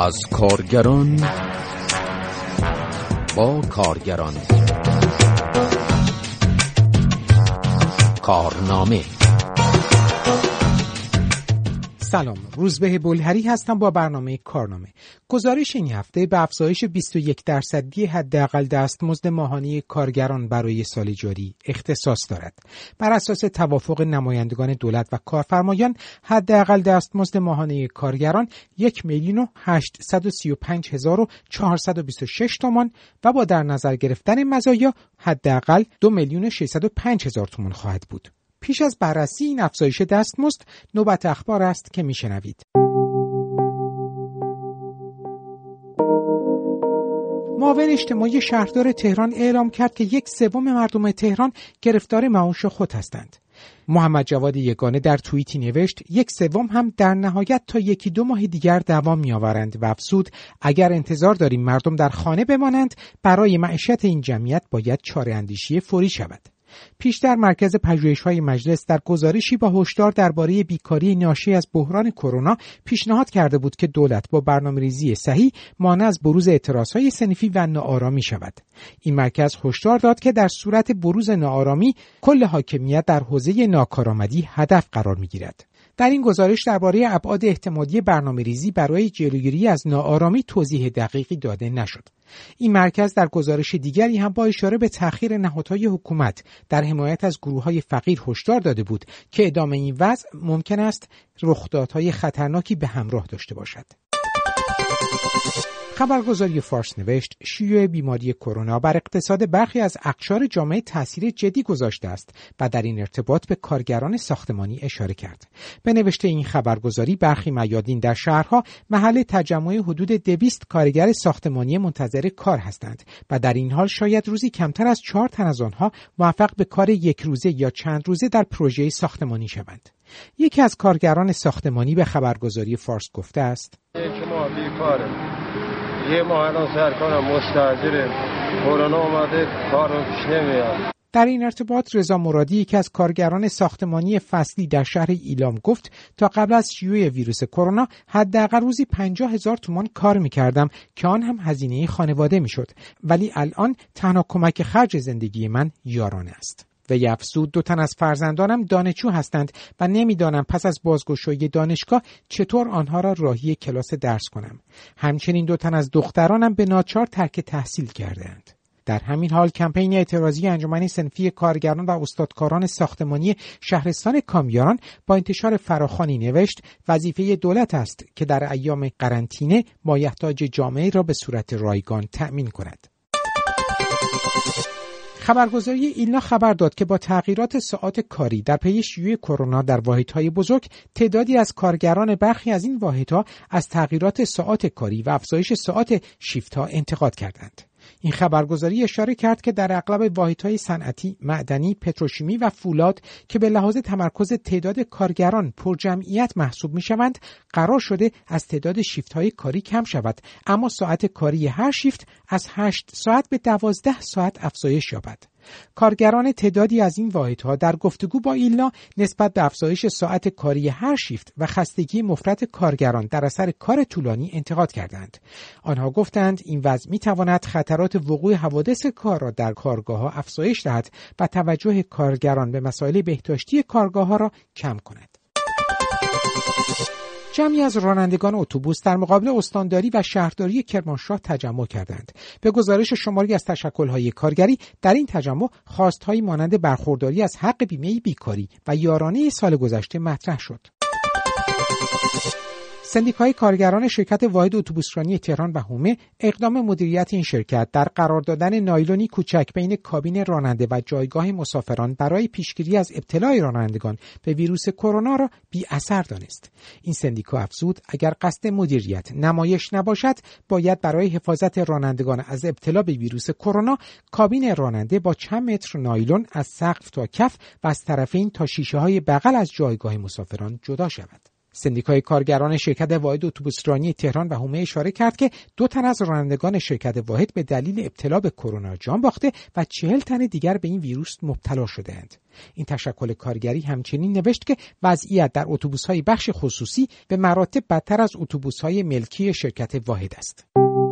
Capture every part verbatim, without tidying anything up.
از کارگران با کارگران کارنامه. سلام، روزبه بلهری هستم با برنامه کارنامه. گزارش این هفته به افزایش بیست و یک درصدی حداقل دستمزد ماهانه کارگران برای سال جاری اختصاص دارد. بر اساس توافق نمایندگان دولت و کارفرمایان، حداقل دستمزد ماهانه کارگران یک میلیون و هشتصد و سی و پنج هزار و چهارصد و بیست و شش تومان و با در نظر گرفتن مزایا حداقل دو میلیون و ششصد و پنج هزار تومان خواهد بود. پیش از بررسی این افزایش دستمزد، نوبت اخبار است که میشنوید. معاون اجتماعی شهردار تهران اعلام کرد که یک سوم مردم تهران گرفتار معاش خود هستند. محمد جواد یگانه در توییتی نوشت یک سوم هم در نهایت تا یکی دو ماه دیگر دوام می‌آورند و افزود اگر انتظار داریم مردم در خانه بمانند، برای معیشت این جمعیت باید چاره‌اندیشی فوری شود. پیشتر مرکز پژوهش‌های مجلس در گزارشی با هشدار درباره بیکاری ناشی از بحران کرونا پیشنهاد کرده بود که دولت با برنامه‌ریزی صحیح مانع از بروز اعتراض‌های صنفی و ناآرامی شود. این مرکز هشدار داد که در صورت بروز ناآرامی، کل حاکمیت در حوزه ناکارآمدی هدف قرار می‌گیرد. در این گزارش درباره ابعاد احتمالی برنامه‌ریزی برای جلوگیری از ناآرامی توضیح دقیقی داده نشد. این مرکز در گزارش دیگری هم با اشاره به تأخیر نهادهای حکومت در حمایت از گروه‌های فقیر هشدار داده بود که ادامه این وضع ممکن است رخدادهای خطرناکی به همراه داشته باشد. خبرگزاری فارس نوشت شیوع بیماری کرونا بر اقتصاد برخی از اقشار جامعه تاثیر جدی گذاشته است و در این ارتباط به کارگران ساختمانی اشاره کرد. به نوشته این خبرگزاری برخی میادین در شهرها محل تجمع حدود دویست کارگر ساختمانی منتظر کار هستند و در این حال شاید روزی کمتر از چهار تن از آنها موفق به کار یک روزه یا چند روزه در پروژه ساختمانی شوند. یکی از کارگران ساختمانی به خبرگزاری فارس گفته است: یک ماه بیکارم، یه ماه الان سرکارم مستاجره، کرونا اومده کارم پیش نمیاد. در این ارتباط رضا مرادی، یکی از کارگران ساختمانی فصلی در شهر ایلام گفت تا قبل از شیوع ویروس کرونا حداقل روزی پنجاه هزار تومان کار میکردم که آن هم هزینه خانواده میشد، ولی الان تنها کمک خرج زندگی من یارانه است. و افزود دو تن از فرزندانم دانشجو هستند و نمیدانم پس از بازگشایی دانشگاه چطور آنها را راهی کلاس درس کنم. همچنین دو تن از دخترانم به ناچار ترک تحصیل کردند. در همین حال کمپین اعتراضی انجمن صنفی کارگران و استادکاران ساختمانی شهرستان کامیاران با انتشار فراخوانی نوشت وظیفه دولت است که در ایام قرنطینه مایحتاج جامعه را به صورت رایگان تأمین کند. خبرگزاری ایلنا خبر داد که با تغییرات ساعات کاری در پی شیوع کرونا در واحدهای بزرگ، تعدادی از کارگران برخی از این واحدها از تغییرات ساعات کاری و افزایش ساعات شیفت‌ها انتقاد کردند. این خبرگزاری اشاره کرد که در اغلب واحدهای صنعتی، معدنی، پتروشیمی و فولاد که به لحاظ تمرکز تعداد کارگران پر جمعیت محسوب می‌شوند، قرار شده از تعداد شیفت‌های کاری کم شود، اما ساعت کاری هر شیفت از هشت ساعت به دوازده ساعت افزایش یابد. کارگران تعدادی از این واحدها در گفتگو با ایلنا نسبت به افزایش ساعت کاری هر شیفت و خستگی مفرط کارگران در اثر کار طولانی انتقاد کردند. آنها گفتند این وضع می‌تواند خطرات وقوع حوادث کار را در کارگاه‌ها افزایش دهد و توجه کارگران به مسائل بهداشتی کارگاه‌ها را کم کند. جمعی از رانندگان اتوبوس در مقابل استانداری و شهرداری کرمانشاه تجمع کردند. به گزارش شماری از تشکل‌های کارگری، در این تجمع خواست‌هایی مانند برخورداری از حق بیمه بیکاری و یارانه سال گذشته مطرح شد. سندیکای کارگران شرکت واحد اتوبوسرانی تهران و حومه اقدام مدیریت این شرکت در قرار دادن نایلونی کوچک بین کابین راننده و جایگاه مسافران برای پیشگیری از ابتلای رانندگان به ویروس کرونا را بی اثر دانست. این سندیکا افزود اگر قصد مدیریت نمایش نباشد، باید برای حفاظت رانندگان از ابتلا به ویروس کرونا کابین راننده با چند متر نایلون از سقف تا کف و از طرفین تا شیشه‌های بغل از جایگاه مسافران جدا شود. سندیکای کارگران شرکت واحد اتوبوسرانی تهران و حومه اشاره کرد که دو تن از رانندگان شرکت واحد به دلیل ابتلا به کرونا جان باخته و چهل تن دیگر به این ویروس مبتلا شده‌اند. این تشکل کارگری همچنین نوشت که وضعیت در اتوبوس‌های بخش خصوصی به مراتب بدتر از اتوبوس‌های ملکی شرکت واحد است.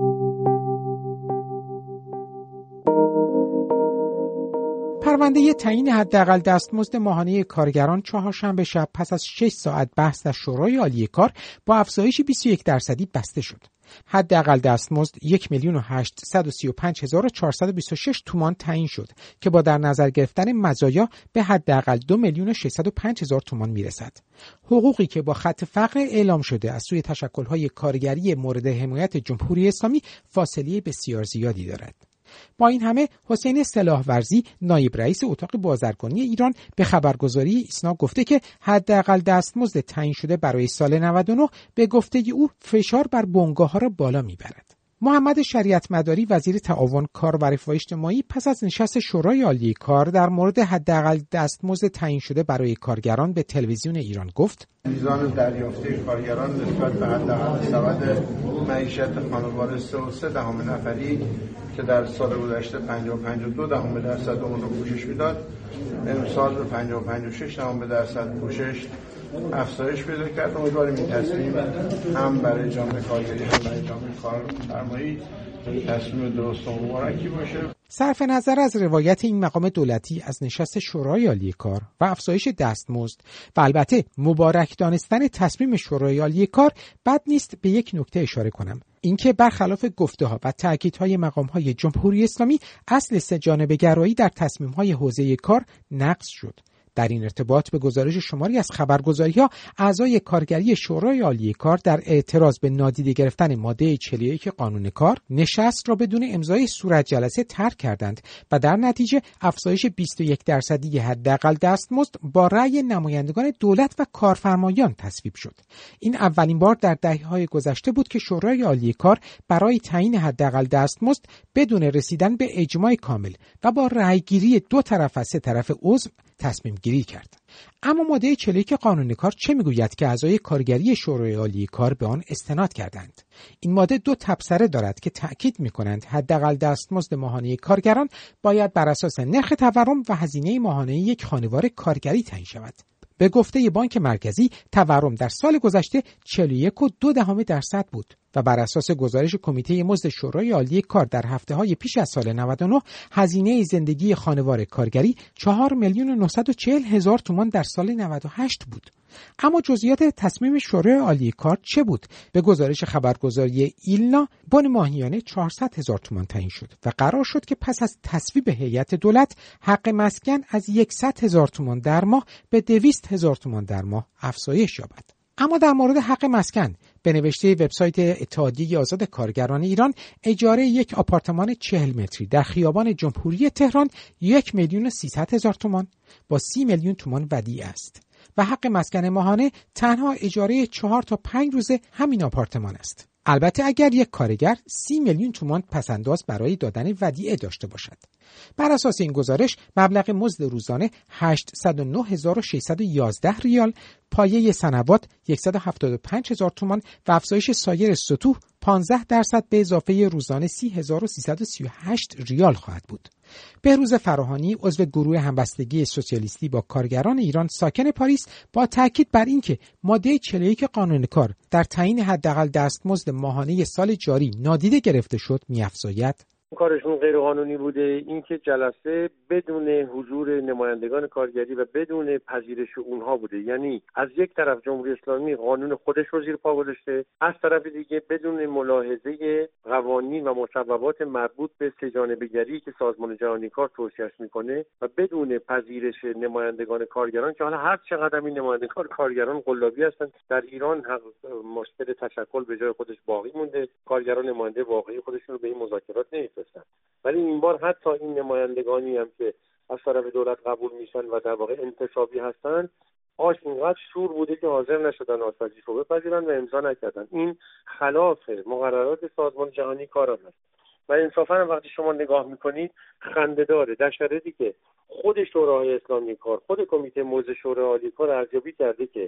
پرونده تعیین حداقل دستمزد ماهانه کارگران چهارشنبه شب پس از شش ساعت بحث در شورای عالی کار با افزایش بیست و یک درصدی بسته شد. حداقل دستمزد یک میلیون و هشتصد و سی و پنج هزار و چهارصد و بیست و شش تومان تعیین شد که با در نظر گرفتن مزایا به حداقل دو میلیون و ششصد و پنج هزار تومان میرسد. حقوقی که با خط فقر اعلام شده از سوی تشکل‌های کارگری مورد حمایت جمهوری اسلامی فاصله بسیار زیادی دارد. با این همه حسین سلاحورزی نایب رئیس اتاق بازرگانی ایران به خبرگزاری ایسنا گفته که حداقل دستمزد تعیین شده برای سال نود و نه به گفته او فشار بر بنگاه‌ها را بالا میبرد. محمد شریعت مداری وزیر تعاون کار و رفاه اجتماعی پس از نشست شورای عالی کار در مورد حداقل دستمزد تعیین شده برای کارگران به تلویزیون ایران گفت: میزان دریافتی کارگران نسبت به حداقل سبد معیشت خانوار سه و سه دهم نفری که در سال گذشته پنجاه و پنج و دو دهم درصد اون رو پوشش میداد، امسال به پنجاه و پنج و شش دهم درصد پوشش افزایش پیدا کرد. امیدواریم این تصمیم هم برای جامعه کارگری هم برای جامعه کارفرمایی تصمیم درست و مبارکی باشه. صرف نظر از روایت این مقام دولتی از نشست شورای عالی کار و افزایش دستمزد و البته مبارک دانستن تصمیم شورای عالی کار، بد نیست به یک نکته اشاره کنم، اینکه برخلاف گفته‌ها و تأکیدهای مقام‌های جمهوری اسلامی اصل سه‌جانبه گرایی در تصمیم‌های حوزه کار نقض شد. در این ارتباط به گزارش شماری از خبرگزاری‌ها، اعضای کارگری شورای عالی کار در اعتراض به نادیده گرفتن ماده چهل و یک قانون کار نشست را بدون امضای صورت جلسه ترک کردند و در نتیجه افزایش بیست و یک درصدی حداقل دستمزد با رأی نمایندگان دولت و کارفرمایان تصویب شد. این اولین بار در دهه‌های گذشته بود که شورای عالی کار برای تعیین حداقل دستمزد بدون رسیدن به اجماع کامل و با رأیگیری دو طرف از سه طرف عضو تصمیم گیری کرد. اما ماده چهل و یک قانون کار چه میگوید که اعضای کارگری شورای عالی کار به آن استناد کردند؟ این ماده دو تبصره دارد که تأکید می‌کنند حداقل دستمزد ماهانه کارگران باید بر اساس نرخ تورم و هزینه ماهانه یک خانوار کارگری تعیین شود. به گفته بانک مرکزی تورم در سال گذشته چهل و یک و دو دهم درصد بود و بر اساس گزارش کمیته مزد شورای عالی کار در هفته‌های پیش از سال نود و نه هزینه زندگی خانوار کارگری چهار میلیون و نهصد و چهل هزار تومان در سال نود و هشت بود. اما جزئیات تصمیم شورای عالی کار چه بود؟ به گزارش خبرگزاری ایلنا بن ماهیانه چهارصد هزار تومان تعیین شد و قرار شد که پس از تصویب هیئت دولت حق مسکن از صد هزار تومان در ماه به دویست هزار تومان در ماه افزایش یابد. اما در مورد حق مسکن به نوشته وبسایت اتحادیه آزاد کارگران ایران، اجاره یک آپارتمان چهل متری در خیابان جمهوری تهران یک میلیون و سیصد هزار تومان با سی میلیون تومان ودیعه است و حق مسکن ماهانه تنها اجاره چهار تا پنج روز همین آپارتمان است. البته اگر یک کارگر سی میلیون تومان پسنداز برای دادن ودیعه داشته باشد. بر اساس این گزارش مبلغ مزد روزانه هشتصد و نه هزار و ششصد و یازده ریال، پایه صنوات صد و هفتاد و پنج هزار تومان و افزایش سایر سطوح پانزده درصد به اضافه روزانه سی هزار و سیصد و سی و هشت ریال خواهد بود. بهروز فراهانی عضو گروه همبستگی سوسیالیستی با کارگران ایران ساکن پاریس با تاکید بر اینکه ماده چهل و یک قانون کار در تعیین حداقل دستمزد ماهانه سال جاری نادیده گرفته شد می‌افزاید: کارشون غیر قانونی بوده. اینکه جلسه بدون حضور نمایندگان کارگری و بدون پذیرش اونها بوده، یعنی از یک طرف جمهوری اسلامی قانون خودش رو زیر پا گذاشته، از طرف دیگه بدون ملاحظه قوانین و مصوبات مربوط به سه‌جانبه‌گری که سازمان جهانی کار توصیه‌اش میکنه و بدون پذیرش نمایندگان کارگران که حالا هر چقدر این نمایندگان کارگران قلابی هستن، در ایران مشکل تشکل به جای خودش باقی مونده. کارگران نماینده واقعی خودشون رو به این مذاکرات نمی‌فرستن. ولی این بار حتی این نمایندگانی هم که از طرف دولت قبول میشن و در واقع انتصابی هستن، آش اینقدر شور بوده که حاضر نشدن آشپزی رو بپذیرن و امضا نکردن. این خلاف مقررات سازمان جهانی کار است و انصافا وقتی شما نگاه میکنید خنده داره، در شرایطی که خود شورای اسلامی کار، خود کمیته موضوع شورای عالی کار ارزیابی کرده که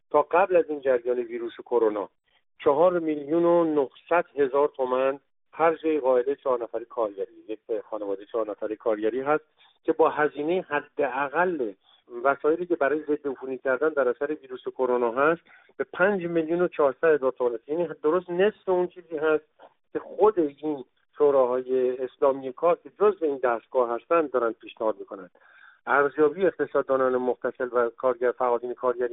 تا قبل از این جریان ویروس کرونا چهار میلیون و نهصد هزار تومان خرج قاعده چهار نفری کارگری، یک خانواده چهار نفری کارگری هست که با هزینه حداقل وسایلی که برای ضد عفونی کردن در اثر ویروس کرونا هست به پنج میلیون و چهارصد هزار تومان، یعنی درست نصف اون چیزی هست که خود این شوراهای اسلامی کار که جزء این دستگاه هستند دارن پیشنهاد میکنند. ارزیابی اقتصاددانان متصل و کارگر فعالین کارگری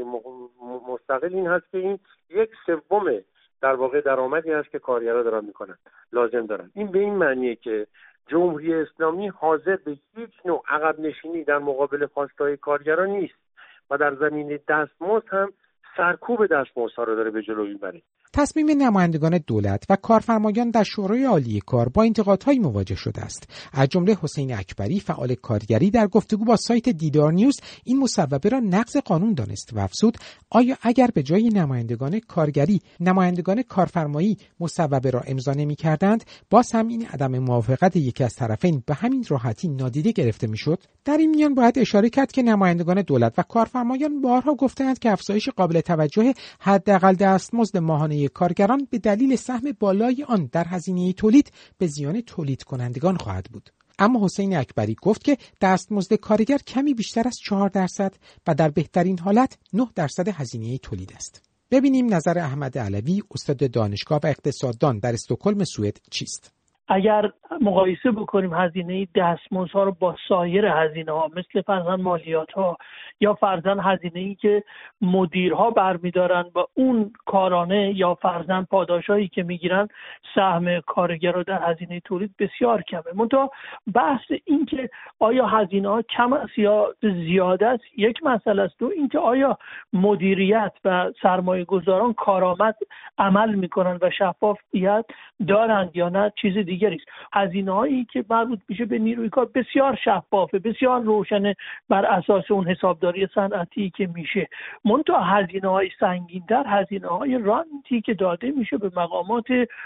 مستقل این هست که این یک سوم در واقع درآمدی هست که کارگرها دارن میکنن لازم دارن. این به این معنیه که جمهوری اسلامی حاضر به هیچ نوع عقب نشینی در مقابل خواستهای کارگران نیست و در زمینه دستمزد هم سرکوب دستمزدها رو داره به جلو میبره. تصمیم نمایندگان دولت و کارفرمایان در شورای عالی کار با انتقادهای مواجه شده است. از جمله حسین اکبری فعال کارگری در گفتگو با سایت دیدار نیوز این مصوبه را نقض قانون دانست و افزود آیا اگر به جای نمایندگان کارگری نمایندگان کارفرمایی مصوبه را امضا نمی‌کردند باز هم این عدم موافقت یکی از طرفین به همین راحتی نادیده گرفته می‌شد؟ در این میان باید اشاره کرد که نمایندگان دولت و کارفرمایان بارها گفتند که افزایش قابل توجه حداقل دستمزد ماهانه کارگران به دلیل سهم بالای آن در هزینه تولید به زیان تولید کنندگان خواهد بود. اما حسین اکبری گفت که دستمزد کارگر کمی بیشتر از چهار درصد و در بهترین حالت نه درصد هزینه تولید است. ببینیم نظر احمد علوی استاد دانشگاه و اقتصاددان در استکهلم سوئد چیست. اگر مقایسه بکنیم هزینه دستمزدها رو با سایر هزینه‌ها مثل فرضاً مالیات‌ها یا فرضاً هزینه‌ای که مدیرها برمی‌دارن با اون کارانه یا فرضاً پاداشایی که می‌گیرن، سهم کارگر در هزینه تولید بسیار کمه. منتها بحث این که آیا هزینه‌ها کم است یا زیاده است یک مسئله است. دو اینکه آیا مدیریت و سرمایه‌گذاران کارآمد عمل می‌کنن و شفافیت دارند یا نه چیز دیگری است. هزینه‌هایی که مربوط میشه به نیروی کار بسیار شفافه، بسیار روشنه بر اساس اون حسابداری صنعتی که میشه. منتها هزینه‌های سنگین‌تر هزینه‌های رانتی که داده میشه به مقامات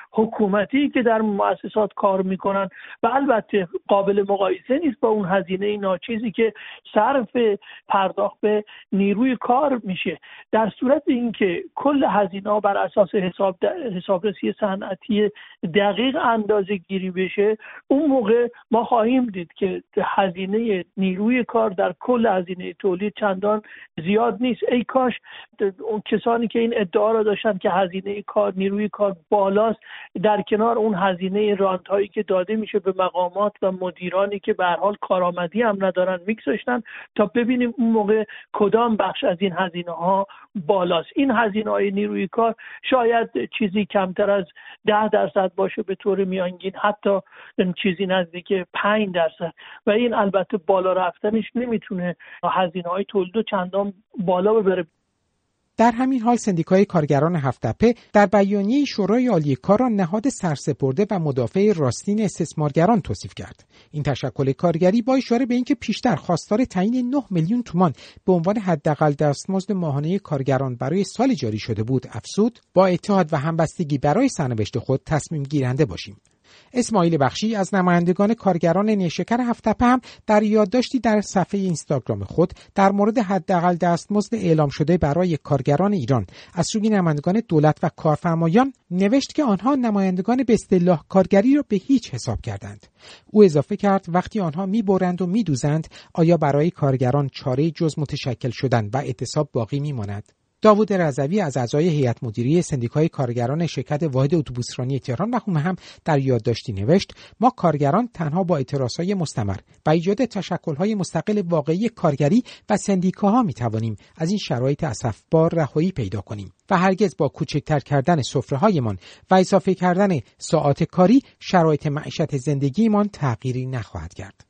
حکومتی که در مؤسسات کار میکنن و البته قابل مقایسه نیست با اون هزینه ناچیزی که صرف پرداخت به نیروی کار میشه. در صورت اینکه کل هزینه‌ها بر اساس حساب حسابرسی صنعتی دقیق اندازه گیری بشه، اون موقع ما خواهیم دید که هزینه نیروی کار در کل هزینه تولید چندان زیاد نیست. ای کاش اون کسانی که این ادعا را داشتن که هزینه کار نیروی کار بالاست در کنار اون هزینه رانت هایی که داده میشه به مقامات و مدیرانی که به هر حال کارآمدی هم ندارن میگذاشتن تا ببینیم اون موقع کدام بخش از این هزینه ها بالاست. این هزینه های نیروی کار شاید چیزی کمتر از ده درصد باشه به طور میانگین، حتی چیزی نزدیک پنج درصد و این البته بالا رفتنش نمیتونه هزینه های تولید رو چندان بالا ببره. در همین حال سندیکای کارگران هفت‌تپه در بیانیه شورای عالی کار را نهاد سرسپرده و مدافع راستین استثمارگران توصیف کرد. این تشکل کارگری با اشاره به اینکه پیشتر خواستار تعیین نه میلیون تومان به عنوان حداقل دستمزد ماهانه کارگران برای سال جاری شده بود، افزود با اتحاد و همبستگی برای سرنوشت خود تصمیم گیرنده باشیم. اسماعیل بخشی از نمایندگان کارگران نیشکر هفت‌تپه هم در یادداشتی در صفحه اینستاگرام خود در مورد حداقل دستمزد اعلام شده برای کارگران ایران از سوی نمایندگان دولت و کارفرمایان نوشت که آنها نمایندگان به اصطلاح کارگری را به هیچ حساب کردند. او اضافه کرد وقتی آنها می‌برند و می‌دوزند آیا برای کارگران چاره جز متشکل شدن و اعتصاب باقی می‌ماند؟ داوود رضوی از اعضای هیئت مدیره سندیکای کارگران شرکت واحد اتوبوسرانی تهران و هم در یادداشتی نوشت ما کارگران تنها با اعتراضهای مستمر و ایجاد تشکل‌های مستقل واقعی کارگری و سندیکاها می‌توانیم از این شرایط اسفبار رهایی پیدا کنیم و هرگز با کوچکتر کردن سفره‌هایمان و اضافه کردن ساعات کاری شرایط معیشت زندگیمان تغییری نخواهد کرد.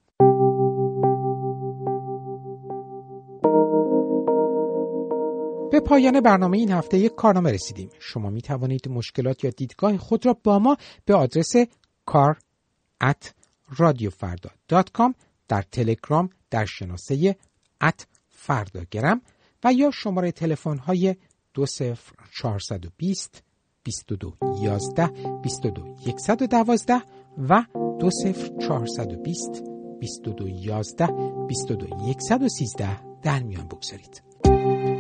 به پایان برنامه این هفته یک کارنامه رسیدیم. شما می توانید مشکلات یا دیدگاه خود را با ما به آدرس کار ات رادیو فردا دات کام در تلگرام در شناسه ات فرداگرم و یا شماره تلفن های دو صفر چهارصد و بیست بیست و دو یازده بیست و دو صد و دوازده و دو صفر چهارصد و بیست بیست و دو یازده بیست و دو صد و سیزده در میان بگذارید.